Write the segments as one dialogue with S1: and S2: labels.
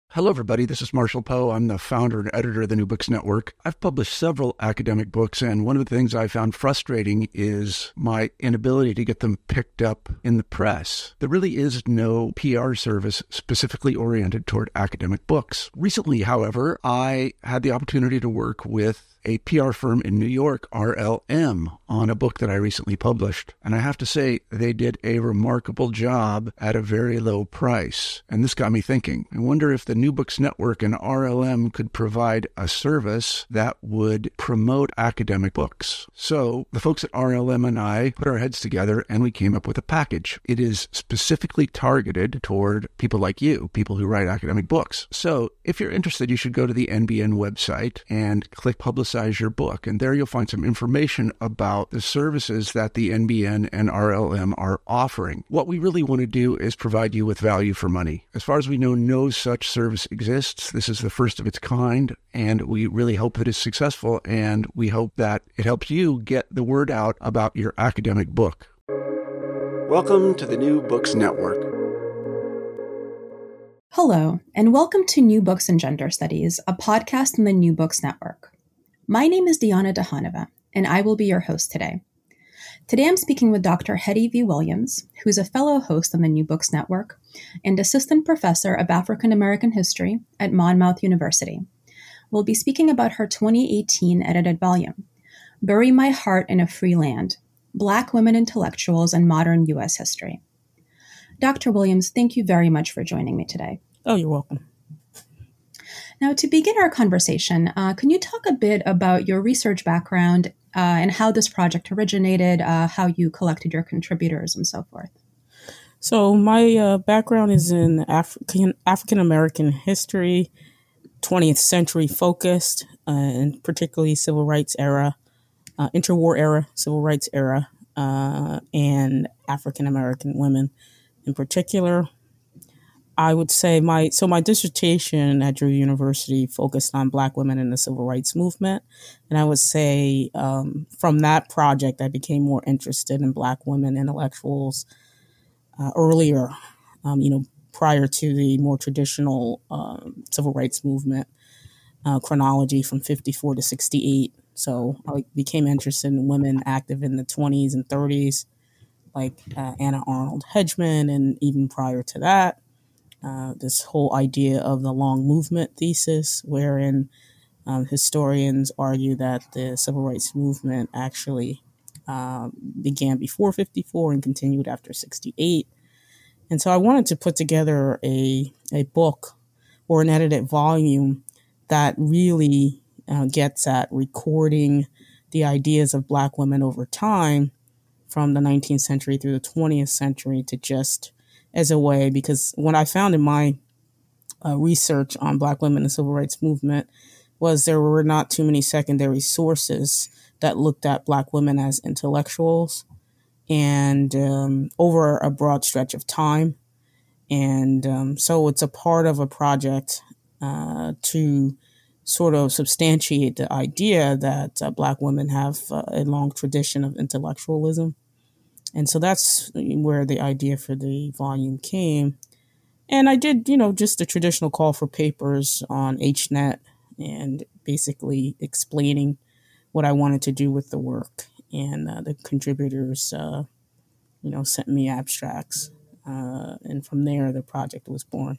S1: Hello, everybody. This is Marshall Poe. I'm the founder and editor of the New Books Network. I've published several academic books, and one of the things I found frustrating is my inability to get them picked up in the press. There really is no PR service specifically oriented toward academic books. Recently, however, I had the opportunity to work with a PR firm in New York, RLM, on a book that I recently published. And I have to say, they did a remarkable job at a very low price. And this got me thinking. I wonder if the New Books Network and RLM could provide a service that would promote academic books. So the folks at RLM and I put our heads together and we came up with a package. It is specifically targeted toward people like you, people who write academic books. So if you're interested, you should go to the NBN website and click Publicize Your Book. And there you'll find some information about the services that the NBN and RLM are offering. What we really want to do is provide you with value for money. As far as we know, no such service exists. This is the first of its kind, and we really hope that it's successful, and we hope that it helps you get the word out about your academic book. Welcome to the New Books Network.
S2: Hello, and welcome to New Books in Gender Studies, a podcast on the New Books Network. My name is Diana Dehanova, and I will be your host today. Today I'm speaking with Dr. Hetty V. Williams, who's a fellow host on the New Books Network and assistant professor of African American history at Monmouth University. We'll be speaking about her 2018 edited volume, Bury My Heart in a Free Land, Black Women Intellectuals and Modern U.S. History. Dr. Williams, thank you very much for joining me today.
S3: Oh, you're welcome.
S2: Now, to begin our conversation, can you talk a bit about your research background and how this project originated, how you collected your contributors, and so forth?
S3: So my background is in African American history, 20th century focused, and particularly civil rights era, interwar era, civil rights era, and African American women in particular. I would say my dissertation at Drew University focused on Black women in the civil rights movement. And I would say from that project, I became more interested in Black women intellectuals earlier, prior to the more traditional civil rights movement chronology from 54 to 68. So I became interested in women active in the 20s and 30s, like Anna Arnold Hedgeman, and even prior to that. This whole idea of the long movement thesis, wherein historians argue that the civil rights movement actually began before 54 and continued after 68. And so I wanted to put together a book or an edited volume that really gets at recording the ideas of Black women over time from the 19th century through the 20th century to just as a way, because what I found in my research on Black women in the civil rights movement was there were not too many secondary sources that looked at Black women as intellectuals and over a broad stretch of time. And so it's a part of a project to sort of substantiate the idea that Black women have a long tradition of intellectualism. And so that's where the idea for the volume came. And I did, just a traditional call for papers on HNet and basically explaining what I wanted to do with the work. And the contributors, sent me abstracts. And from there, the project was born.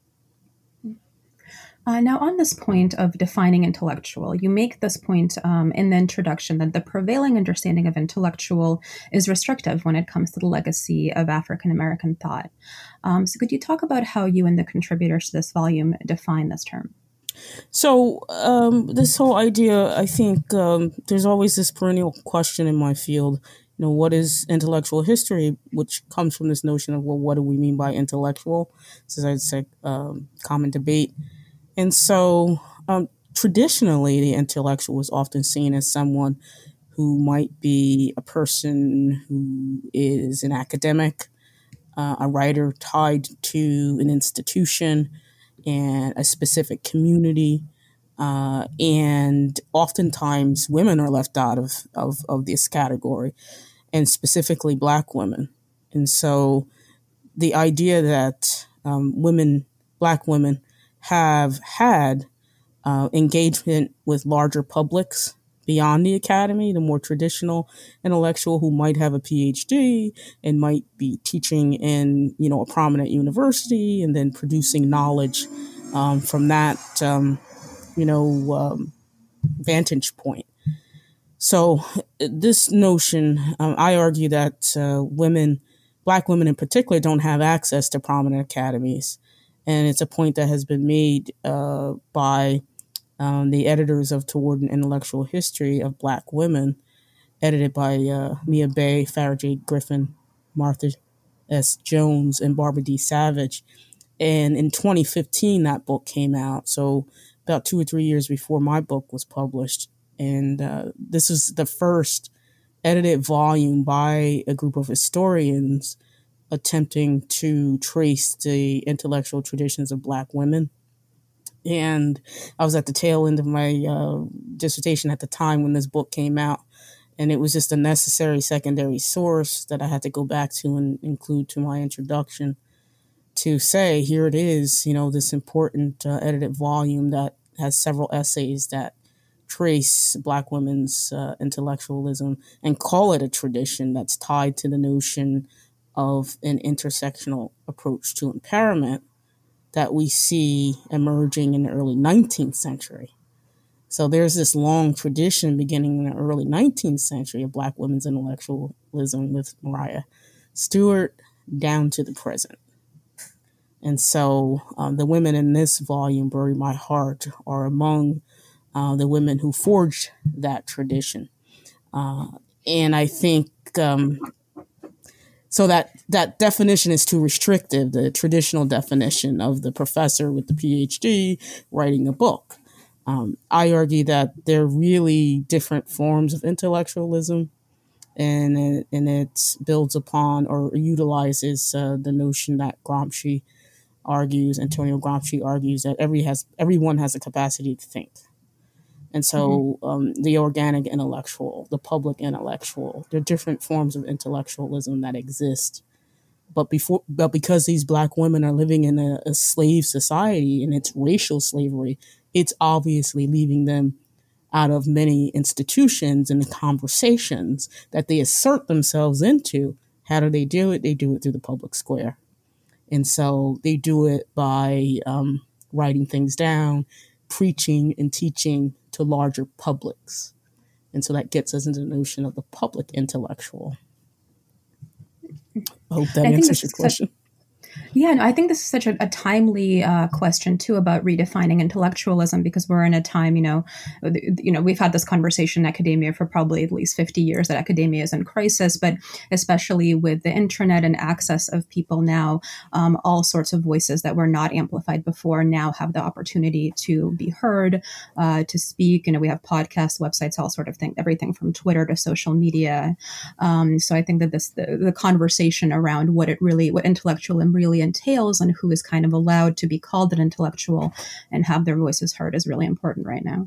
S2: Now, on this point of defining intellectual, you make this point in the introduction that the prevailing understanding of intellectual is restrictive when it comes to the legacy of African American thought. So could you talk about how you and the contributors to this volume define this term?
S3: So this whole idea, I think there's always this perennial question in my field, what is intellectual history, which comes from this notion of, well, what do we mean by intellectual? So it's a common debate. And so traditionally, the intellectual is often seen as someone who might be a person who is an academic, a writer tied to an institution and a specific community. And oftentimes women are left out of this category, and specifically Black women. And so the idea that Black women have had engagement with larger publics beyond the academy, the more traditional intellectual who might have a PhD and might be teaching in, a prominent university and then producing knowledge from that, vantage point. So this notion, I argue that Black women in particular, don't have access to prominent academies. And it's a point that has been made by the editors of Toward an Intellectual History of Black Women, edited by Mia Bay, Farah J. Griffin, Martha S. Jones, and Barbara D. Savage. And in 2015, that book came out. So about 2 or 3 years before my book was published. And this was the first edited volume by a group of historians attempting to trace the intellectual traditions of Black women. And I was at the tail end of my dissertation at the time when this book came out. And it was just a necessary secondary source that I had to go back to and include to my introduction to say, here it is, this important edited volume that has several essays that trace Black women's intellectualism and call it a tradition that's tied to the notion of an intersectional approach to empowerment that we see emerging in the early 19th century. So there's this long tradition beginning in the early 19th century of Black women's intellectualism with Maria Stewart down to the present. And so the women in this volume, Bury My Heart, are among the women who forged that tradition. And I think so that definition is too restrictive, the traditional definition of the professor with the PhD writing a book. I argue that they're really different forms of intellectualism, and it builds upon or utilizes the notion that Antonio Gramsci argues that everyone has a capacity to think. And so the organic intellectual, the public intellectual, there are different forms of intellectualism that exist. But because these Black women are living in a slave society and it's racial slavery, it's obviously leaving them out of many institutions and the conversations that they assert themselves into. How do they do it? They do it through the public square. And so they do it by writing things down, preaching and teaching to larger publics. And so that gets us into the notion of the public intellectual. I hope that answers your question.
S2: I think this is such a timely question too about redefining intellectualism, because we're in a time, we've had this conversation in academia for probably at least 50 years that academia is in crisis, but especially with the internet and access of people now, all sorts of voices that were not amplified before now have the opportunity to be heard, to speak. We have podcasts, websites, all sort of things, everything from Twitter to social media. So I think that the conversation around what intellectualism really entails and who is kind of allowed to be called an intellectual and have their voices heard is really important right now.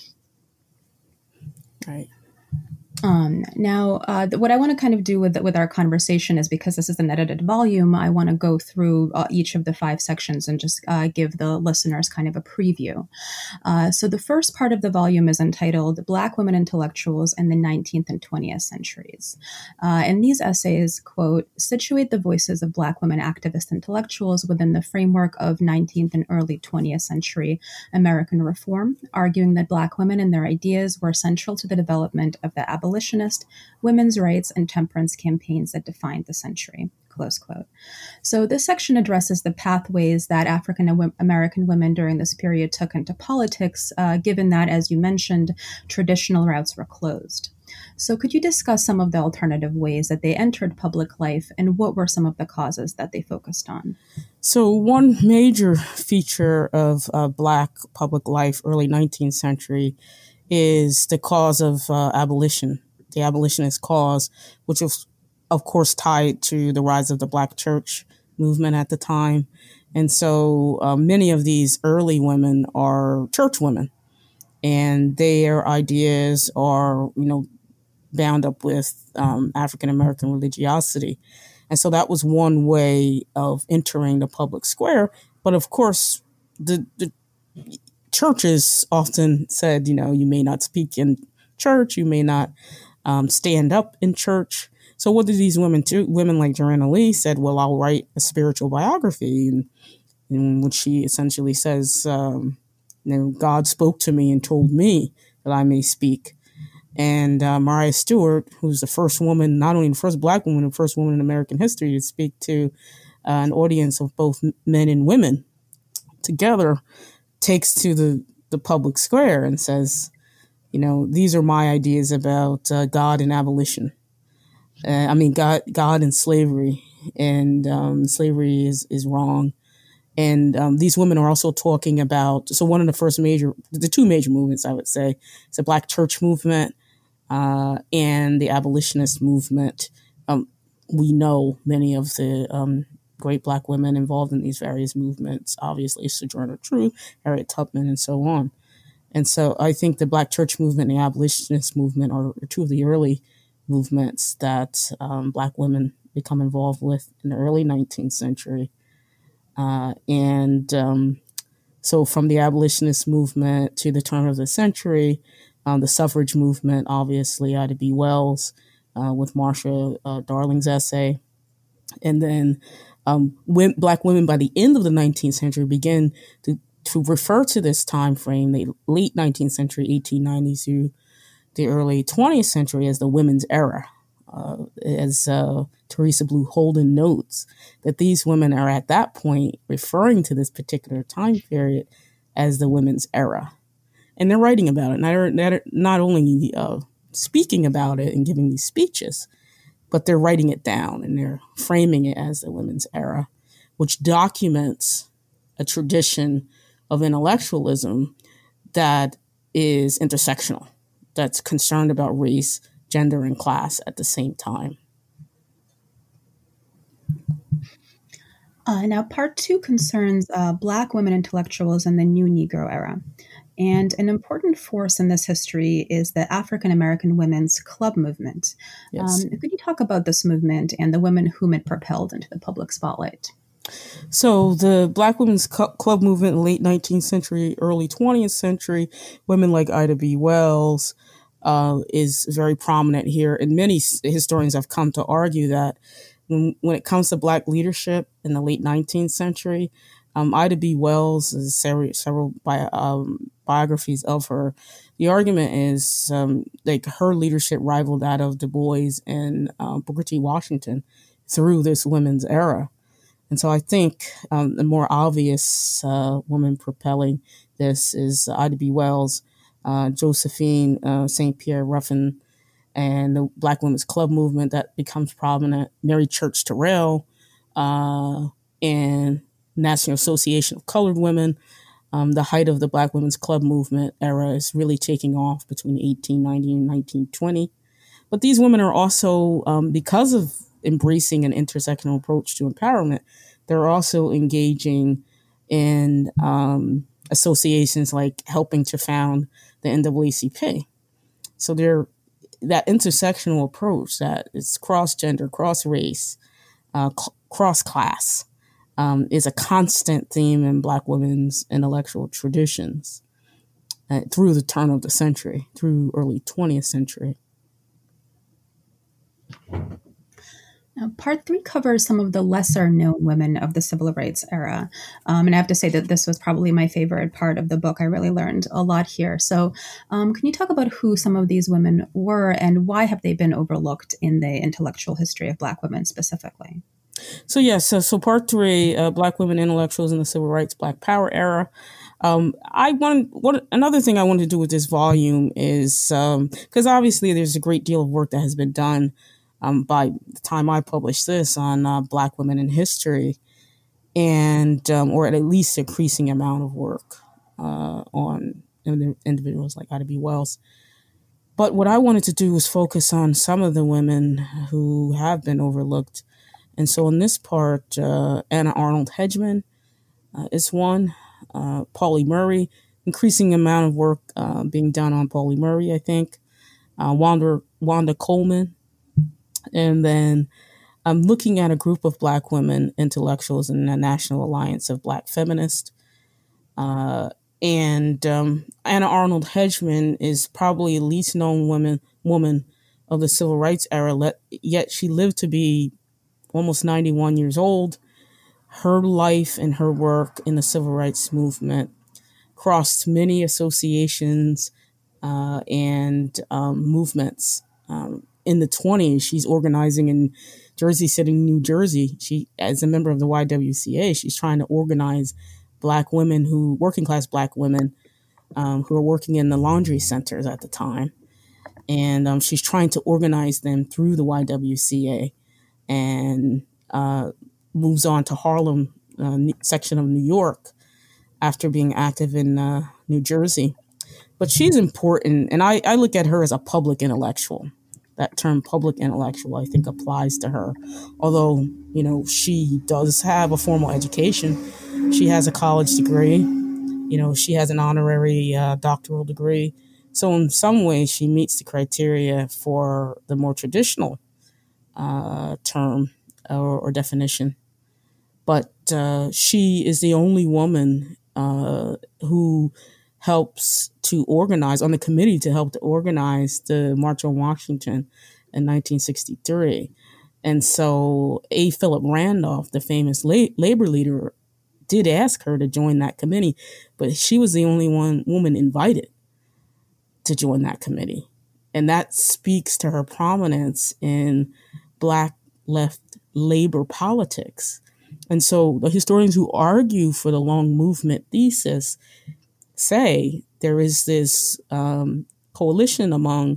S3: Right.
S2: Now, what I want to kind of do with our conversation is, because this is an edited volume, I want to go through each of the 5 sections and just give the listeners kind of a preview. So the first part of the volume is entitled Black Women Intellectuals in the 19th and 20th Centuries. And these essays, quote, situate the voices of Black women activist intellectuals within the framework of 19th and early 20th century American reform, arguing that Black women and their ideas were central to the development of the abolitionist, women's rights, and temperance campaigns that defined the century, close quote. So this section addresses the pathways that African American women during this period took into politics, given that, as you mentioned, traditional routes were closed. So could you discuss some of the alternative ways that they entered public life, and what were some of the causes that they focused on?
S3: So one major feature of Black public life, early 19th century, is the cause of abolition, the abolitionist cause, which was, of course, tied to the rise of the Black church movement at the time. And so many of these early women are church women, and their ideas are, bound up with African-American religiosity. And so that was one way of entering the public square. But of course, the churches often said, you may not speak in church, you may not stand up in church. So what did these women do? Women like Joanna Lee said, well, I'll write a spiritual biography, in which she essentially says, God spoke to me and told me that I may speak. And Mariah Stewart, who's the first woman, not only the first Black woman, the first woman in American history to speak to an audience of both men and women together, takes to the public square and says, these are my ideas about God and abolition. God and slavery, and slavery is wrong. And these women are also talking about, so one of the two major movements, I would say, is the Black church movement and the abolitionist movement. We know many of the great Black women involved in these various movements, obviously Sojourner Truth, Harriet Tubman, and so on. And so I think the Black church movement and the abolitionist movement are two of the early movements that Black women become involved with in the early 19th century. So from the abolitionist movement to the turn of the century, the suffrage movement, obviously, Ida B. Wells with Marcia Darling's essay. And then Black women by the end of the 19th century begin to refer to this time frame, the late 19th century, 1890s through the early 20th century, as the women's era. As Teresa Blue Holden notes, that these women are at that point referring to this particular time period as the women's era. And they're writing about it. And they're not only speaking about it and giving these speeches, but they're writing it down and they're framing it as the women's era, which documents a tradition of intellectualism that is intersectional, that's concerned about race, gender, and class at the same time.
S2: Now, part 2 concerns Black women intellectuals in the New Negro era. And an important force in this history is the African American Women's Club movement.
S3: Yes.
S2: Could you talk about this movement and the women whom it propelled into the public spotlight?
S3: So the Black Women's Club movement in the late 19th century, early 20th century, women like Ida B. Wells, is very prominent here. And many historians have come to argue that when it comes to Black leadership in the late 19th century, Ida B. Wells, there's several biographies of her. The argument is like her leadership rivaled that of Du Bois and Booker T. Washington through this women's era. And so I think the more obvious woman propelling this is Ida B. Wells, Josephine St. Pierre Ruffin, and the Black Women's Club movement that becomes prominent, Mary Church Terrell, and National Association of Colored Women. The height of the Black Women's Club movement era is really taking off between 1890 and 1920. But these women are also, because of embracing an intersectional approach to empowerment, they're also engaging in associations like helping to found the NAACP. So that intersectional approach that is cross-gender, cross-race, cross-class is a constant theme in Black women's intellectual traditions through the turn of the century, through early 20th century.
S2: Now, part 3 covers some of the lesser known women of the civil rights era. And I have to say that this was probably my favorite part of the book. I really learned a lot here. So can you talk about who some of these women were and why have they been overlooked in the intellectual history of Black women specifically?
S3: So yes, so part 3, Black women intellectuals in the civil rights, Black Power era. Another thing I wanted to do with this volume is, because obviously there's a great deal of work that has been done by the time I published this on Black women in history, and or at least an increasing amount of work on individuals like Ida B. Wells. But what I wanted to do was focus on some of the women who have been overlooked. And so in this part, Anna Arnold Hedgeman is one, Pauli Murray, increasing amount of work being done on Pauli Murray, I think, Wanda Coleman. And then I'm looking at a group of Black women intellectuals in the National Alliance of Black Feminists. And Anna Arnold Hedgeman is probably the least known woman of the civil rights era, yet she lived to be almost 91 years old. Her life and her work in the civil rights movement crossed many associations and movements. In the 20s, she's organizing in Jersey City, New Jersey. She, as a member of the YWCA, she's trying to organize Black women working class Black women who are working in the laundry centers at the time. And she's trying to organize them through the YWCA, and moves on to Harlem section of New York after being active in New Jersey. But she's important, and I look at her as a public intellectual. That term public intellectual, I think, applies to her. Although, she does have a formal education. She has a college degree. She has an honorary doctoral degree. So in some ways, she meets the criteria for the more traditional term or definition. But she is the only woman who helps to organize, on the committee to help to organize the March on Washington in 1963. And so A. Philip Randolph, the famous labor leader, did ask her to join that committee, but she was the only woman invited to join that committee. And that speaks to her prominence in Black left labor politics. And so the historians who argue for the long movement thesis say there is this coalition among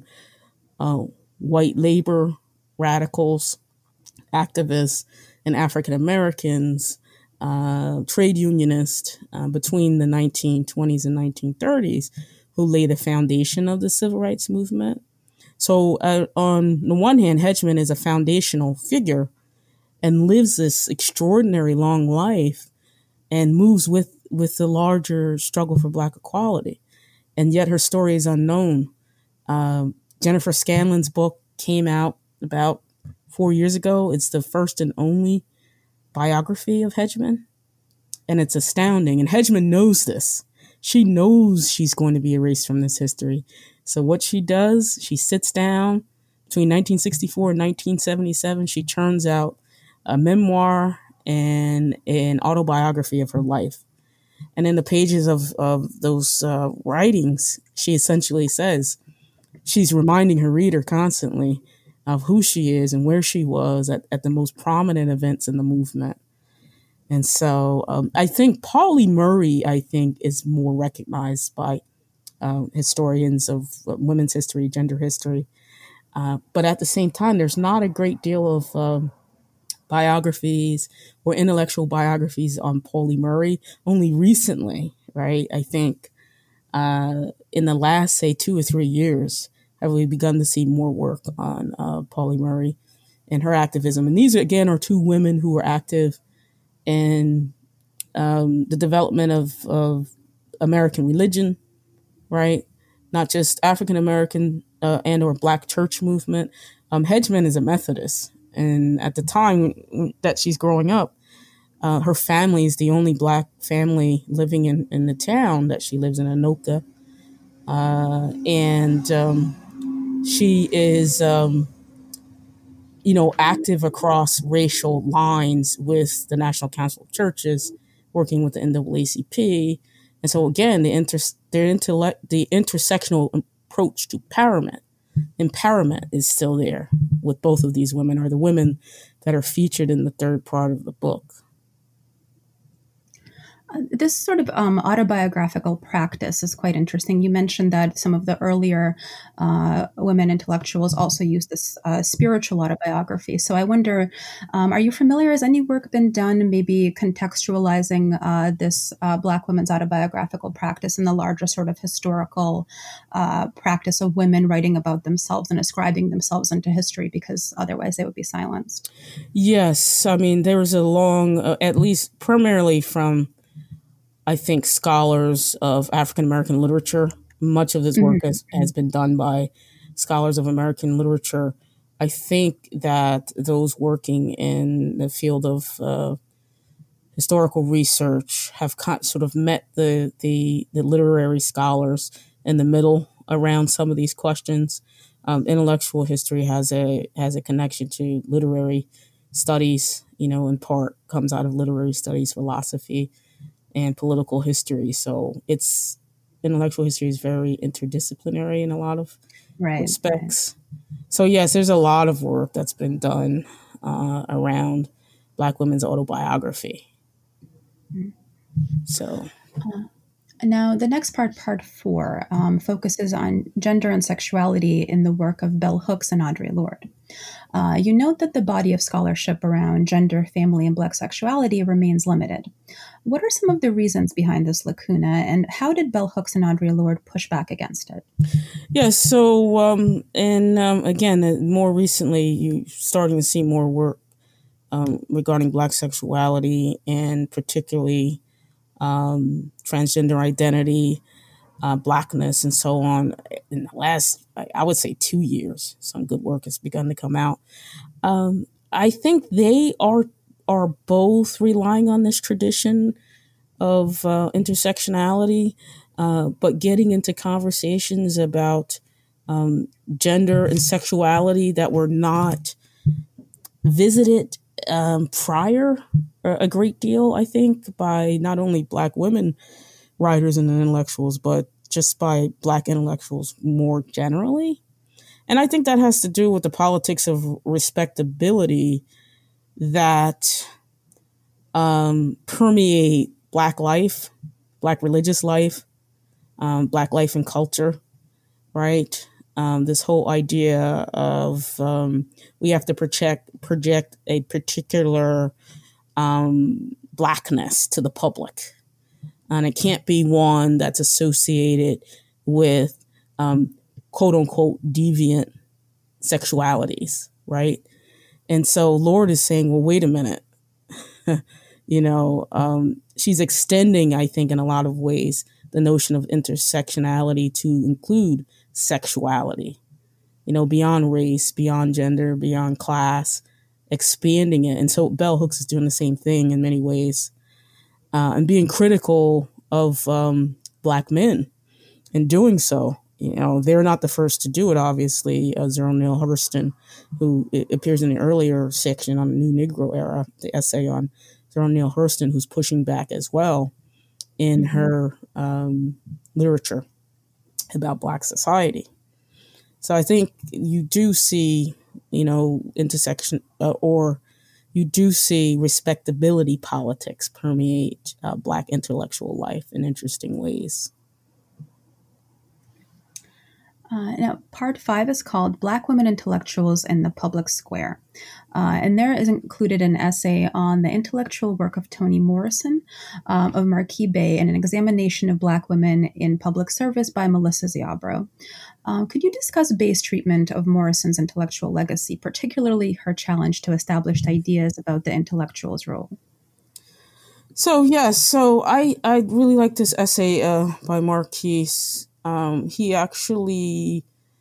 S3: white labor radicals, activists, and African Americans, trade unionists between the 1920s and 1930s who lay the foundation of the civil rights movement. So on the one hand, Hedgeman is a foundational figure and lives this extraordinary long life and moves with the larger struggle for Black equality. And yet her story is unknown. Jennifer Scanlon's book came out about 4 years ago. It's the first and only biography of Hedgeman. And it's astounding. And Hedgeman knows this. She knows she's going to be erased from this history. So what she does, she sits down between 1964 and 1977. She churns out a memoir and an autobiography of her life. And in the pages of those writings, she essentially says she's reminding her reader constantly of who she is and where she was at the most prominent events in the movement. And so I think Pauli Murray, is more recognized by historians of women's history, gender history. But at the same time, there's not a great deal of biographies or intellectual biographies on Pauli Murray. Only recently, right? I think in the last, say, 2 or 3 years, have we begun to see more work on Pauli Murray and her activism. And these, again, are two women who were active in the development of American religion, right? Not just African American and or Black church movement. Hedgeman is a Methodist. And at the time that she's growing up, her family is the only Black family living in the town that she lives in, Anoka. And she is, active across racial lines with the National Council of Churches, working with the NAACP. And so again, the intersectional approach to empowerment is still there with both of these women, are the women that are featured in the third part of the book.
S2: This sort of autobiographical practice is quite interesting. You mentioned that some of the earlier women intellectuals also used this spiritual autobiography. So I wonder, are you familiar? Has any work been done maybe contextualizing this Black women's autobiographical practice in the larger sort of historical practice of women writing about themselves and ascribing themselves into history, because otherwise they would be silenced?
S3: Yes. I mean, there was a long, at least primarily from, I think, scholars of African American literature. Much of this work has been done by scholars of American literature. I think that those working in the field of historical research have sort of met the literary scholars in the middle around some of these questions. Intellectual history has a connection to literary studies, in part comes out of literary studies, philosophy, and political history. So intellectual history is very interdisciplinary in a lot of respects. Right. So yes, there's a lot of work that's been done around Black women's autobiography. Mm-hmm. So.
S2: Now, the next part 4, focuses on gender and sexuality in the work of Bell Hooks and Audre Lorde. You note that the body of scholarship around gender, family, and Black sexuality remains limited. What are some of the reasons behind this lacuna, and how did Bell Hooks and Audre Lorde push back against it?
S3: Yes, so, again, more recently, you're starting to see more work regarding Black sexuality and particularly transgender identity, Blackness, and so on. In the last, I would say, 2 years, some good work has begun to come out. I think they are both relying on this tradition of intersectionality, but getting into conversations about gender and sexuality that were not visited prior a great deal, I think, by not only Black women writers and intellectuals, but just by Black intellectuals more generally. And I think that has to do with the politics of respectability that permeate Black life, Black religious life, Black life and culture, right? This whole idea of we have to project a particular Blackness to the public. And it can't be one that's associated with quote unquote deviant sexualities, right? And so Lorde is saying, well, wait a minute. She's extending, I think, in a lot of ways, the notion of intersectionality to include sexuality, beyond race, beyond gender, beyond class, expanding it. And so Bell Hooks is doing the same thing in many ways, and being critical of Black men in doing so. They're not the first to do it, obviously. Zora Neale Hurston, who appears in the earlier section on the New Negro Era, the essay on Zora Neale Hurston, who's pushing back as well in her literature about Black society. So I think you do see, intersection or you do see respectability politics permeate Black intellectual life in interesting ways.
S2: Now, part 5 is called Black Women Intellectuals in the Public Square. And there is included an essay on the intellectual work of Toni Morrison, of Marquis Bey, and an examination of Black women in public service by Melissa Ziobro. Could you discuss Bey's treatment of Morrison's intellectual legacy, particularly her challenge to established ideas about the intellectual's role?
S3: So, yes. So I really like this essay by Marquis. He actually,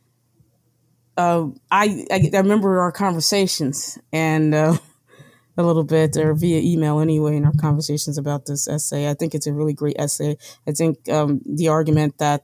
S3: I remember our conversations and a little bit, or via email anyway, in our conversations about this essay. I think it's a really great essay. I think the argument that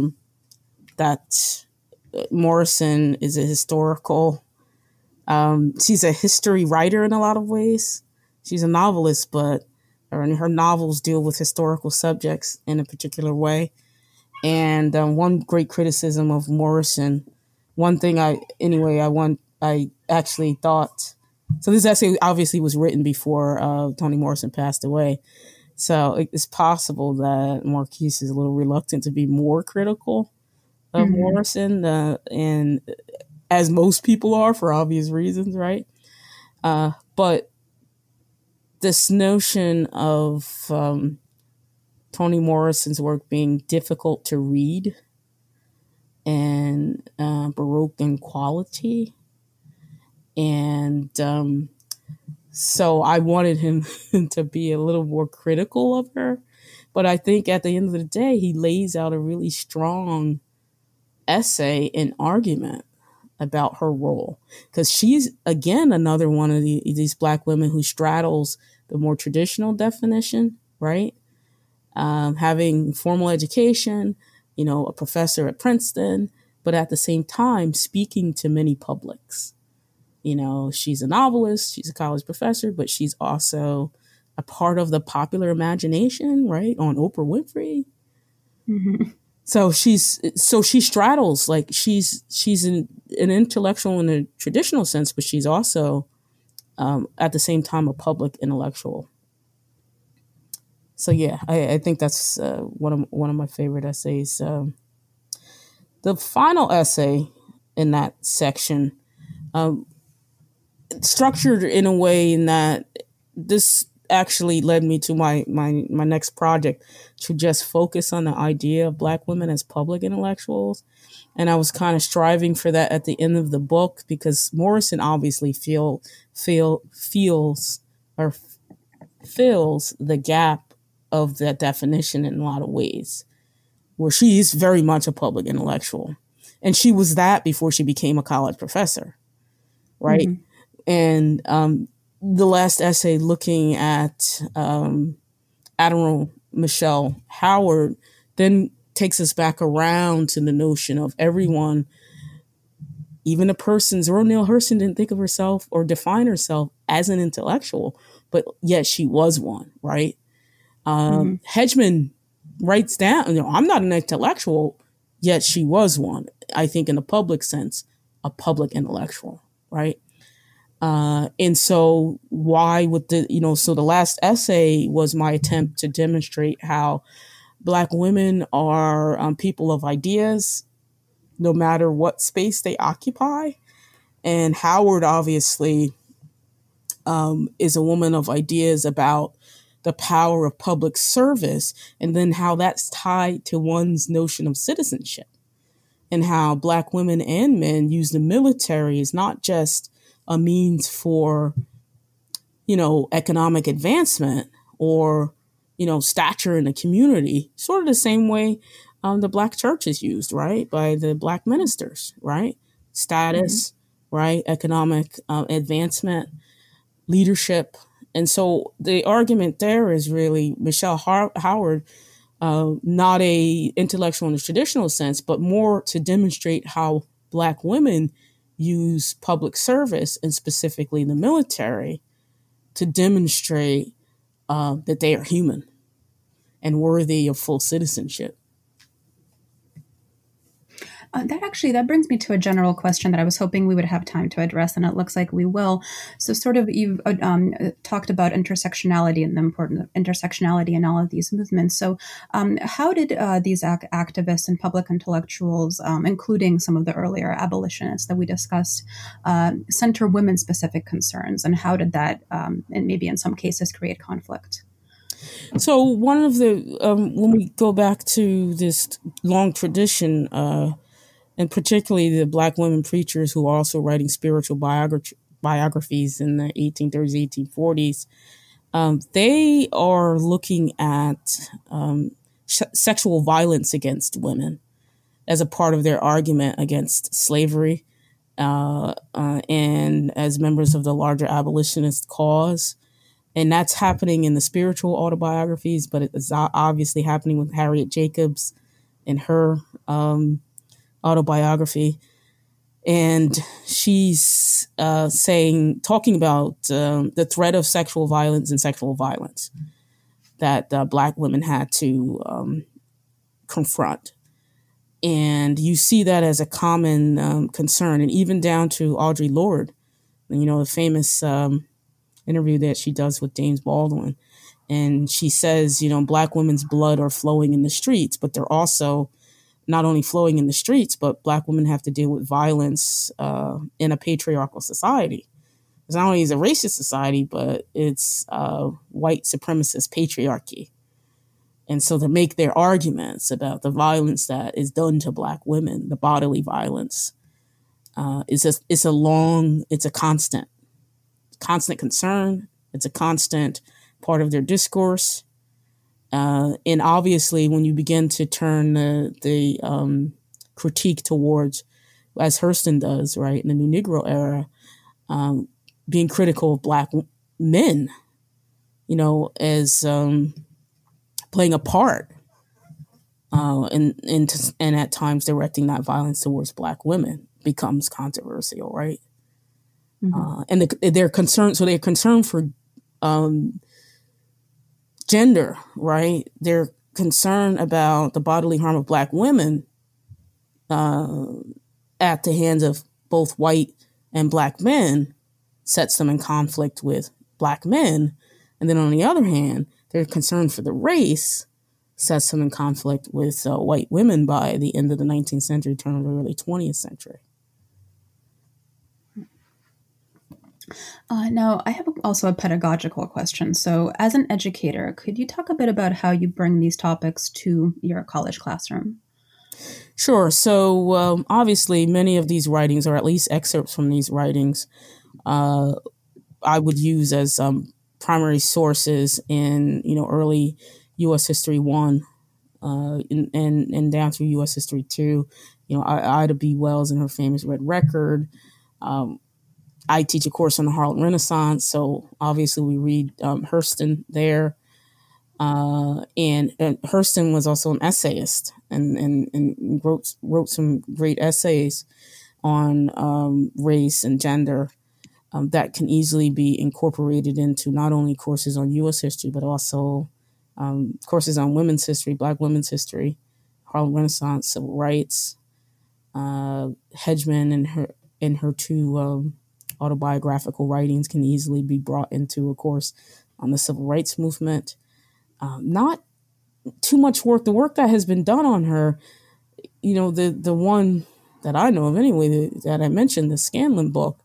S3: Morrison is a historical, she's a history writer in a lot of ways. She's a novelist, but her novels deal with historical subjects in a particular way. And one great criticism of Morrison, one thing I actually thought, so this essay obviously was written before Toni Morrison passed away. So it's possible that Marquis is a little reluctant to be more critical of Morrison, and as most people are for obvious reasons, right? But this notion of Toni Morrison's work being difficult to read and Baroque in quality. And so I wanted him to be a little more critical of her. But I think at the end of the day, he lays out a really strong essay and argument about her role. Because she's, again, another one of these Black women who straddles the more traditional definition, right? Having formal education, a professor at Princeton, but at the same time speaking to many publics. She's a novelist, she's a college professor, but she's also a part of the popular imagination, right? On Oprah Winfrey.
S2: Mm-hmm.
S3: So she straddles, like she's an intellectual in a traditional sense, but she's also at the same time a public intellectual. So yeah, I think that's one of my favorite essays. The final essay in that section, structured in a way in that this actually led me to my next project, to just focus on the idea of Black women as public intellectuals. And I was kind of striving for that at the end of the book, because Morrison obviously fills the gap of that definition in a lot of ways, where she is very much a public intellectual. And she was that before she became a college professor, right? Mm-hmm. And the last essay, looking at Admiral Michelle Howard, then takes us back around to the notion of everyone, even a person. Zora Neale Hurston didn't think of herself or define herself as an intellectual, but yet she was one, right? Hedgeman writes down, I'm not an intellectual, yet she was one. I think in the public sense, a public intellectual, right? And so why would so the last essay was my attempt to demonstrate how Black women are people of ideas, no matter what space they occupy. And Howard obviously is a woman of ideas about the power of public service, and then how that's tied to one's notion of citizenship, and how Black women and men use the military as not just a means for, economic advancement or, stature in the community, sort of the same way the Black church is used, right, by the Black ministers, right? Status, right? Economic advancement, leadership. And so the argument there is really Michelle Howard, not a intellectual in the traditional sense, but more to demonstrate how Black women use public service, and specifically the military, to demonstrate that they are human and worthy of full citizenship.
S2: That brings me to a general question that I was hoping we would have time to address, and it looks like we will. So sort of you've talked about intersectionality and the importance of intersectionality in all of these movements. So how did these activists and public intellectuals, including some of the earlier abolitionists that we discussed, center women-specific concerns, and how did that, and maybe in some cases, create conflict?
S3: So one of the, when we go back to this long tradition, and particularly the Black women preachers who are also writing spiritual biographies in the 1830s, 1840s, they are looking at sexual violence against women as a part of their argument against slavery, and as members of the larger abolitionist cause. And that's happening in the spiritual autobiographies, but it's obviously happening with Harriet Jacobs in her autobiography. And she's talking about the threat of sexual violence and sexual violence that Black women had to confront. And you see that as a common concern, and even down to Audre Lorde, the famous interview that she does with James Baldwin. And she says, Black women's blood are flowing in the streets, but they're also not only flowing in the streets, but Black women have to deal with violence in a patriarchal society. It's not only a racist society, but it's white supremacist patriarchy. And so to make their arguments about the violence that is done to Black women, the bodily violence, it's a constant concern. It's a constant part of their discourse. And obviously, when you begin to turn the critique towards, as Hurston does, right, in the New Negro era, being critical of Black men, as playing a part and at times directing that violence towards Black women becomes controversial, right? Mm-hmm. And they're concerned. So they're concerned for gender, right? They're concerned about the bodily harm of Black women at the hands of both white and Black men, sets them in conflict with Black men. And then on the other hand, their concern for the race sets them in conflict with white women by the end of the 19th century, turn of the early 20th century.
S2: Now, I have also a pedagogical question. So as an educator, could you talk a bit about how you bring these topics to your college classroom?
S3: Sure. So obviously, many of these writings, or at least excerpts from these writings, I would use as primary sources in early U.S. History 1 and down through U.S. History 2. Ida B. Wells and her famous Red Record. I teach a course on the Harlem Renaissance, so obviously we read Hurston there. And Hurston was also an essayist and wrote some great essays on race and gender that can easily be incorporated into not only courses on U.S. history, but also courses on women's history, Black women's history, Harlem Renaissance, civil rights. Hedgeman and her two autobiographical writings can easily be brought into a course on the civil rights movement. Not too much work. The work that has been done on her, the one that I know of anyway, that I mentioned, the Scanlon book,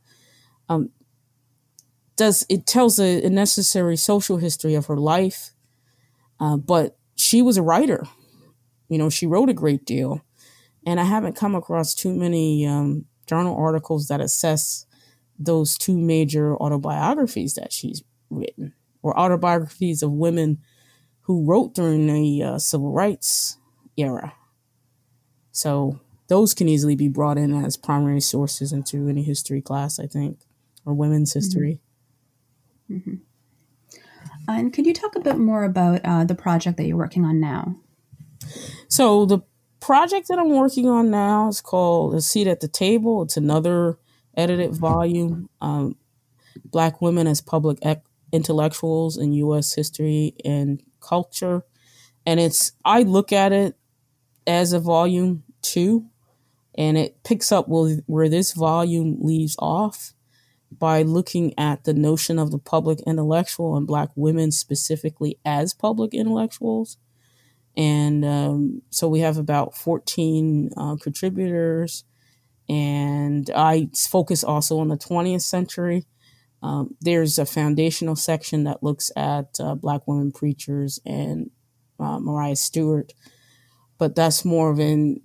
S3: tells a necessary social history of her life. But she was a writer. She wrote a great deal. And I haven't come across too many journal articles that assess those two major autobiographies that she's written, or autobiographies of women who wrote during the civil rights era. So those can easily be brought in as primary sources into any history class, I think, or women's history.
S2: Mm-hmm. And could you talk a bit more about the project that you're working on now?
S3: So the project that I'm working on now is called A Seat at the Table. It's another edited volume, Black Women as Public Intellectuals in U.S. History and Culture. And I look at it as a volume 2, and it picks up where this volume leaves off by looking at the notion of the public intellectual and Black women specifically as public intellectuals. And so we have about 14 contributors, and I focus also on the 20th century. There's a foundational section that looks at Black women preachers and Mariah Stewart, but that's more of an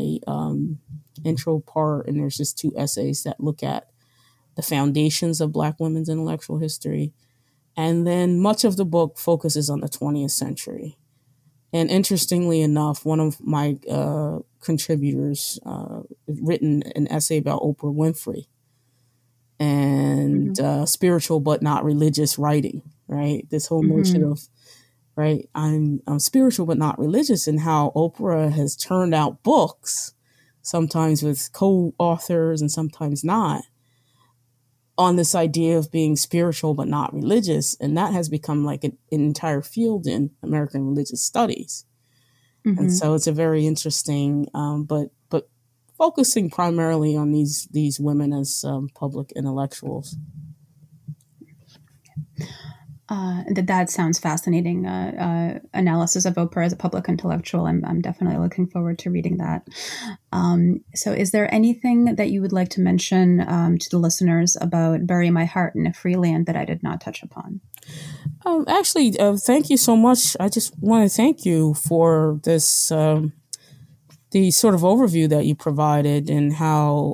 S3: intro part, and there's just 2 essays that look at the foundations of Black women's intellectual history. And then much of the book focuses on the 20th century. And interestingly enough, one of my contributors written an essay about Oprah Winfrey and spiritual but not religious writing, right? This whole notion of, right, I'm spiritual but not religious, and how Oprah has turned out books, sometimes with co-authors and sometimes not, on this idea of being spiritual but not religious. And that has become like an entire field in American religious studies. And so it's a very interesting, but focusing primarily on these women as public intellectuals.
S2: That sounds fascinating. Analysis of Oprah as a public intellectual. I'm definitely looking forward to reading that. So is there anything that you would like to mention to the listeners about Bury My Heart in a Free Land that I did not touch upon?
S3: Actually, thank you so much. I just want to thank you for this, the sort of overview that you provided, and how,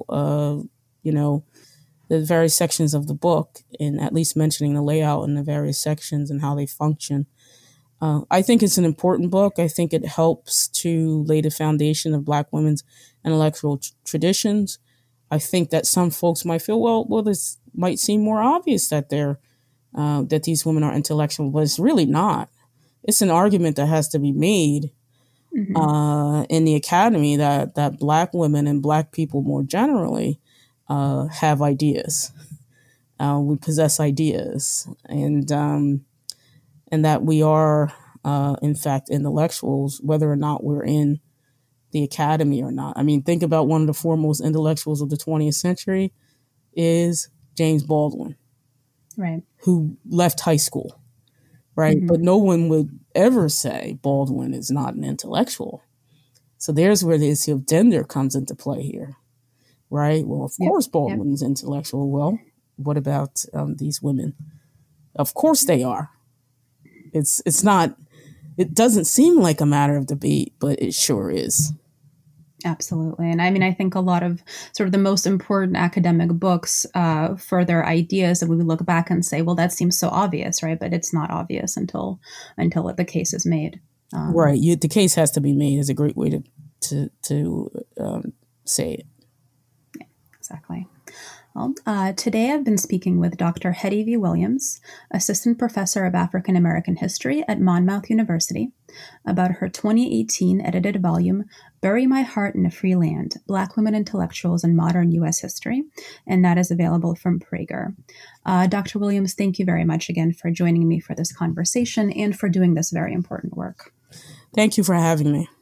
S3: the various sections of the book, and at least mentioning the layout and the various sections and how they function. I think it's an important book. I think it helps to lay the foundation of Black women's intellectual traditions. I think that some folks might feel, well, this might seem more obvious that they're that these women are intellectual, but it's really not. It's an argument that has to be made in the academy that Black women and Black people more generally have ideas. We possess ideas, and that we are, in fact, intellectuals, whether or not we're in the academy or not. I mean, think about one of the foremost intellectuals of the 20th century is James Baldwin,
S2: right?
S3: Who left high school, right? But no one would ever say Baldwin is not an intellectual. So there's where the issue of gender comes into play here, right? Well, of course Baldwin's intellectual. Well, what about these women? Of course they are. It's not. It doesn't seem like a matter of debate, but it sure is.
S2: Absolutely. And I mean, I think a lot of sort of the most important academic books further ideas that we would look back and say, well, that seems so obvious, right? But it's not obvious until the case is made.
S3: Right. The case has to be made is a great way to say it.
S2: Yeah, exactly. Well, today I've been speaking with Dr. Hetty V. Williams, Assistant Professor of African American History at Monmouth University, about her 2018 edited volume, Bury My Heart in a Free Land, Black Women Intellectuals in Modern U.S. History, and that is available from Praeger. Dr. Williams, thank you very much again for joining me for this conversation and for doing this very important work.
S3: Thank you for having me.